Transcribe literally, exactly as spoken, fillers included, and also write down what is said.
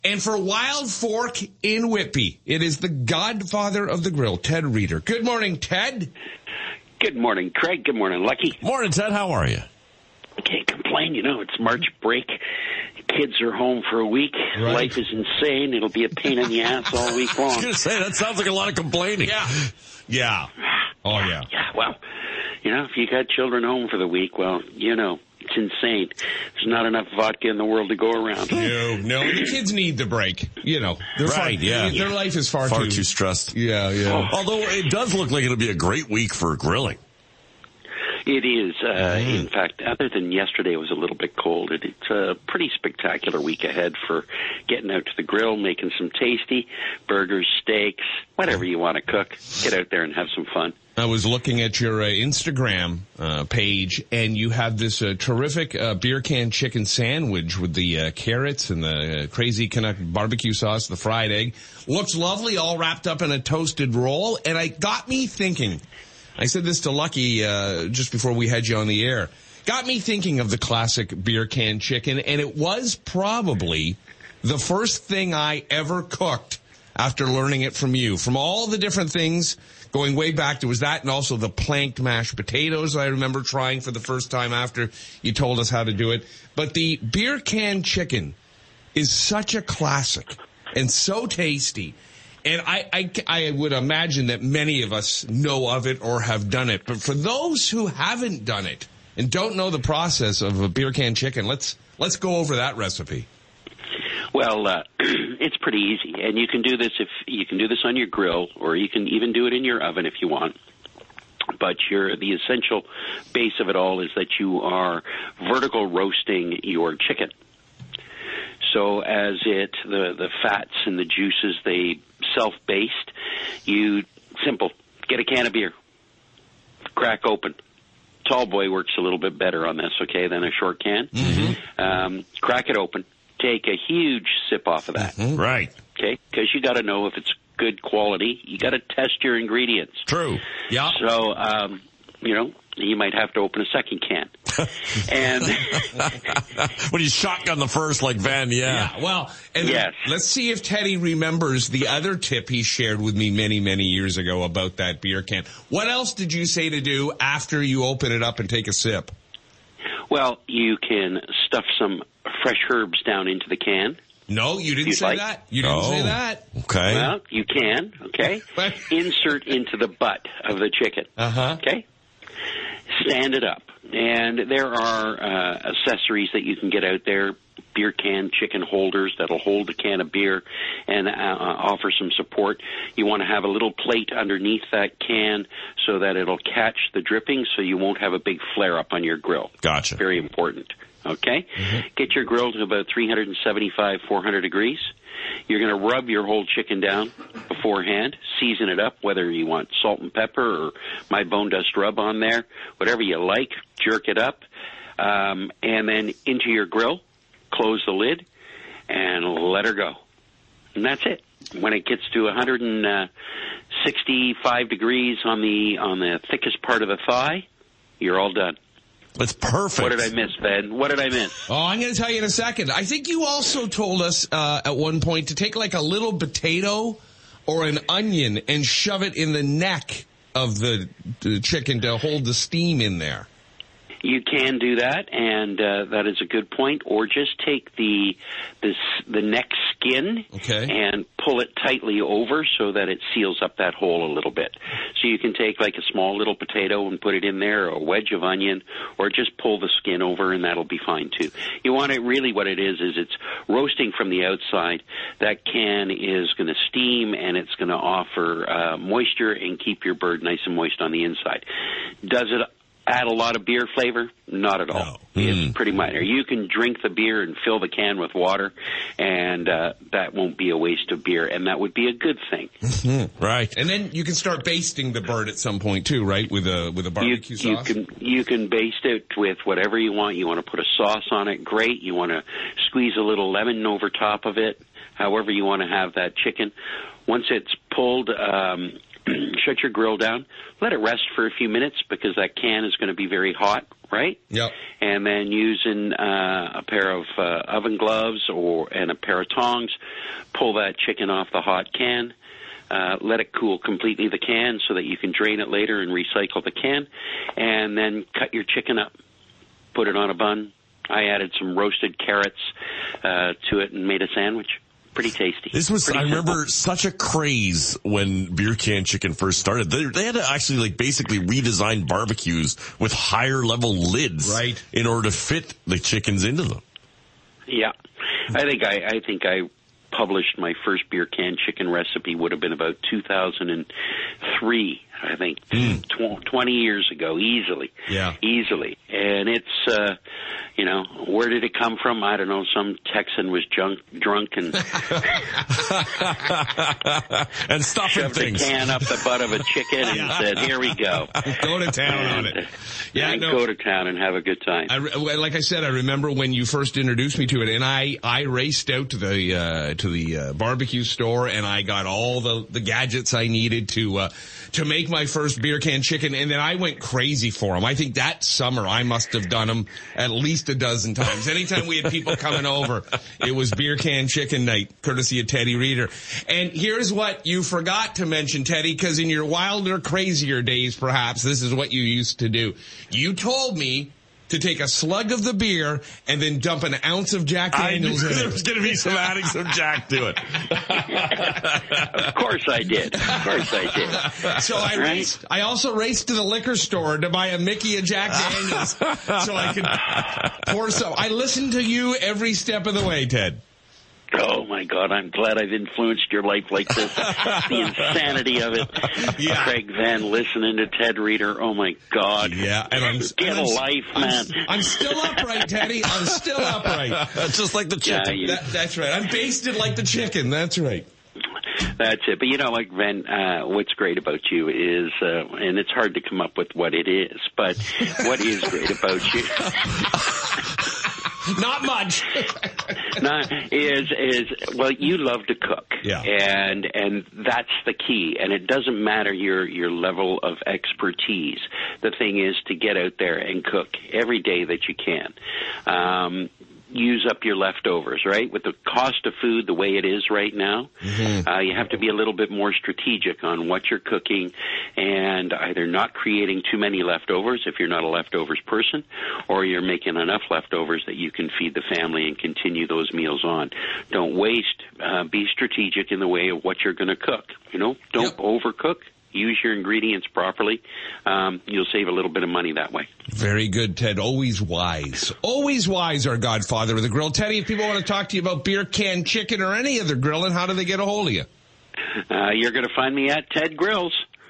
And for Wild Fork in Whitby, it is the godfather of the grill, Ted Reeder. Good morning, Ted. Good morning, Craig. Good morning, Lucky. Morning, Ted. How are you? I can't complain. You know, it's March break. Kids are home for a week. Right. Life is insane. It'll be a pain in the ass all week long. I was going to say, that sounds like a lot of complaining. Yeah. Yeah. Oh, yeah. Yeah, well, you know, if you got children home for the week, well, you know, it's insane. There's not enough vodka in the world to go around. No, no. The kids need the break. You know, they're Right, far, yeah. Their life is far, Far too... too stressed. Yeah, yeah. Although it does look like it'll be a great week for grilling. It is. Uh, mm. In fact, other than yesterday, it was a little bit cold. It, it's a pretty spectacular week ahead for getting out to the grill, making some tasty burgers, steaks, whatever you want to cook. Get out there and have some fun. I was looking at your uh, Instagram uh, page, and you have this uh, terrific uh, beer can chicken sandwich with the uh, carrots and the uh, crazy Canuck barbecue sauce, the fried egg. Looks lovely, all wrapped up in a toasted roll, and it got me thinking. I said this to Lucky uh, just before we had you on the air. Got me thinking of the classic beer can chicken, and it was probably the first thing I ever cooked after learning it from you. From all the different things going way back, there was that, and also the planked mashed potatoes I remember trying for the first time after you told us how to do it. But the beer can chicken is such a classic and so tasty. And I, I, I would imagine that many of us know of it or have done it. But for those who haven't done it and don't know the process of a beer can chicken, let's let's go over that recipe. Well, uh, it's pretty easy, and you can do this if you can do this on your grill, or you can even do it in your oven if you want. But your the essential base of it all is that you are vertical roasting your chicken. So as it the the fats and the juices, they self-based, you simple get a can of beer, crack open. Tall boy works a little bit better on this, okay, than a short can. Mm-hmm. Um, crack it open. Take a huge sip off of that. Mm-hmm. Right. Okay, because you got to know if it's good quality. You got to test your ingredients. True. Yeah. So, um, you know, you might have to open a second can. And when you shotgun the first, like Van, yeah. Yeah, well, and yes. Let's see if Teddy remembers the other tip he shared with me many, many years ago about that beer can. What else did you say to do after you open it up and take a sip? Well, you can stuff some fresh herbs down into the can. No, you didn't You'd say like? that. You didn't oh, say that. Okay. Well, you can, okay? Insert into the butt of the chicken. Uh-huh. Okay? Stand it up. And there are uh, accessories that you can get out there, beer can chicken holders that'll hold the can of beer and uh, offer some support. You want to have a little plate underneath that can so that it'll catch the dripping so you won't have a big flare-up on your grill. Gotcha. Very important. Okay? Mm-hmm. Get your grill to about three seventy-five, four hundred degrees. You're going to rub your whole chicken down beforehand, season it up, whether you want salt and pepper or my bone dust rub on there, whatever you like, jerk it up, um, and then into your grill, close the lid, and let her go. And that's it. When it gets to one sixty-five degrees on the on the thickest part of the thigh, you're all done. That's perfect. What did I miss, Ben? What did I miss? Oh, I'm going to tell you in a second. I think you also told us uh, at one point to take like a little potato or an onion and shove it in the neck of the, the chicken to hold the steam in there. You can do that, and uh, that is a good point. Or just take the this, the neck skin okay. and pull it tightly over so that it seals up that hole a little bit. So you can take like a small little potato and put it in there, or a wedge of onion, or just pull the skin over, and that'll be fine too. You want it really what it is is it's roasting from the outside. That can is going to steam, and it's going to offer uh, moisture and keep your bird nice and moist on the inside. Does it add a lot of beer flavor? Not at all. No. It's Mm. pretty minor. You can drink the beer and fill the can with water, and uh, that won't be a waste of beer, and that would be a good thing. Mm-hmm. Right. And then you can start basting the bird at some point too, right? With a with a barbecue you, sauce. You can you can baste it with whatever you want. You want to put a sauce on it, great. You want to squeeze a little lemon over top of it. However you want to have that chicken. Once it's pulled, um, shut your grill down. Let it rest for a few minutes because that can is going to be very hot right? Yep. And then using uh, a pair of uh, oven gloves or and a pair of tongs, pull that chicken off the hot can. Uh, let it cool completely, the can, so that you can drain it later and recycle the can. And then cut your chicken up, put it on a bun. I added some roasted carrots uh, to it and made a sandwich. Pretty tasty. This was, Pretty I simple. remember, such a craze when beer can chicken first started. They, they had to actually like basically redesign barbecues with higher level lids, right, in order to fit the chickens into them. Yeah, I think I, I think I published my first beer can chicken recipe would have been about two thousand three. I think mm. tw- twenty years ago, easily, yeah, easily. And it's, uh, you know, where did it come from? I don't know. Some Texan was junk, drunk and and stuffing shoved things. a can up the butt of a chicken and yeah. said, "Here we go, go to town and, on it." Yeah, and no, go to town and have a good time. I, like I said, I remember when you first introduced me to it, and I, I raced out to the uh, to the uh, barbecue store, and I got all the, the gadgets I needed to uh, to make my first beer can chicken, and then I went crazy for them. I think that summer I must have done them at least a dozen times. Anytime we had people coming over, it was beer can chicken night, courtesy of Teddy Reader. And here's what you forgot to mention, Teddy, because in your wilder, crazier days, perhaps, this is what you used to do. You told me to take a slug of the beer and then dump an ounce of Jack Daniels I knew in there it. was going to be some adding some Jack to it. Of course I did. Of course I did. So I Right? raced, I also raced to the liquor store to buy a Mickey of Jack Daniels so I could pour some. I listened to you every step of the way, Ted. Oh, my God, I'm glad I've influenced your life like this. The insanity of it. Yeah. Craig Van listening to Ted Reader. Oh, my God. Yeah, and I'm Get and a I'm, life, I'm, man. I'm still upright, Teddy. I'm still upright. Just like the chicken. Yeah, you- That, that's right. I'm basted like the chicken. That's right. That's it. But, you know, like, Van, uh, what's great about you is, uh, and it's hard to come up with what it is, but what is great about you Not much. no, is is well, you love to cook, Yeah. and and that's the key. And it doesn't matter your your level of expertise. The thing is to get out there and cook every day that you can. Um, use up your leftovers, right? With the cost of food the way it is right now, mm-hmm. uh, you have to be a little bit more strategic on what you're cooking and either not creating too many leftovers if you're not a leftovers person, or you're making enough leftovers that you can feed the family and continue those meals on. Don't waste. Uh, be strategic in the way of what you're going to cook. You know, don't Yep. overcook. Use your ingredients properly. Um, you'll save a little bit of money that way. Very good, Ted. Always wise. Always wise, our godfather of the grill. Teddy, if people want to talk to you about beer can chicken or any other grilling, how do they get a hold of you? Uh, you're going to find me at Ted Grills.